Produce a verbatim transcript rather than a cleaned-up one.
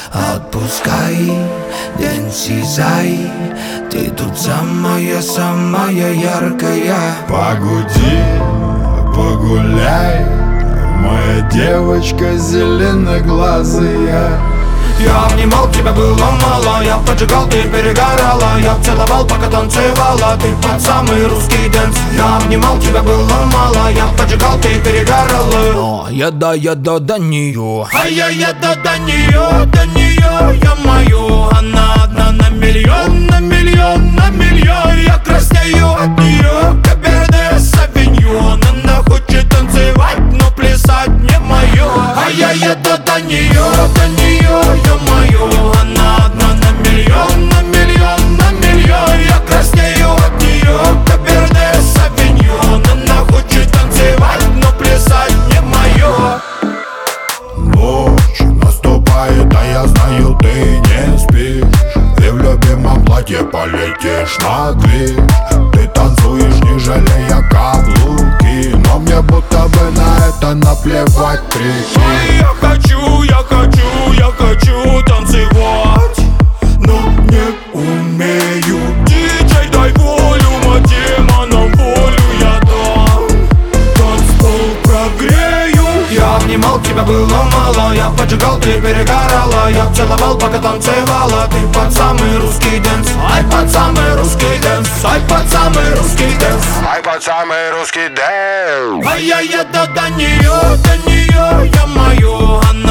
Отпускай, день сизай, ты тут самая-самая яркая. Погуди, погуляй, моя девочка зеленоглазая. Я обнимал тебя, было мало, я поджигал, ты перегорала. Я целовал, пока танцевала, ты под самый русский дэнс. Я обнимал тебя, было мало, я поджигал, ты перегорала. Но я до, я до, до нее. А я, я до, до нее, до нее, я мою. Она одна на миллион, на миллион, на миллион. Я краснею от нее, Каберне Савиньон. Она хочет танцевать, но плясать не мое. А я, я до, до нее, до нее, я мою. Она одна на миллион, на миллион, на миллион. Я краснею от нее, Каберне Савиньон. Она хочет танцевать, но плясать не мое. Ночь наступает, а я знаю, ты не спишь. Ты в любимом платье полетишь на движ. Ты танцуешь, не жалея каблуки, но мне будто бы на это наплевать, прикинь. Я хочу, я хочу, я хочу танцевать, но не умею. Диджей, дай волю, моим демонам волю я дам. Танцпол прогрею. Я обнимал тебя, было мало, я поджигал, ты перегорала. Я целовал, пока танцевала, ты под самый русский дэнс. Ай, под самый русский дэнс, ай, под самый русский дэнс, Ай, под самый русский дэнс. ай, я, я до, до нее, до нее, я мою. Она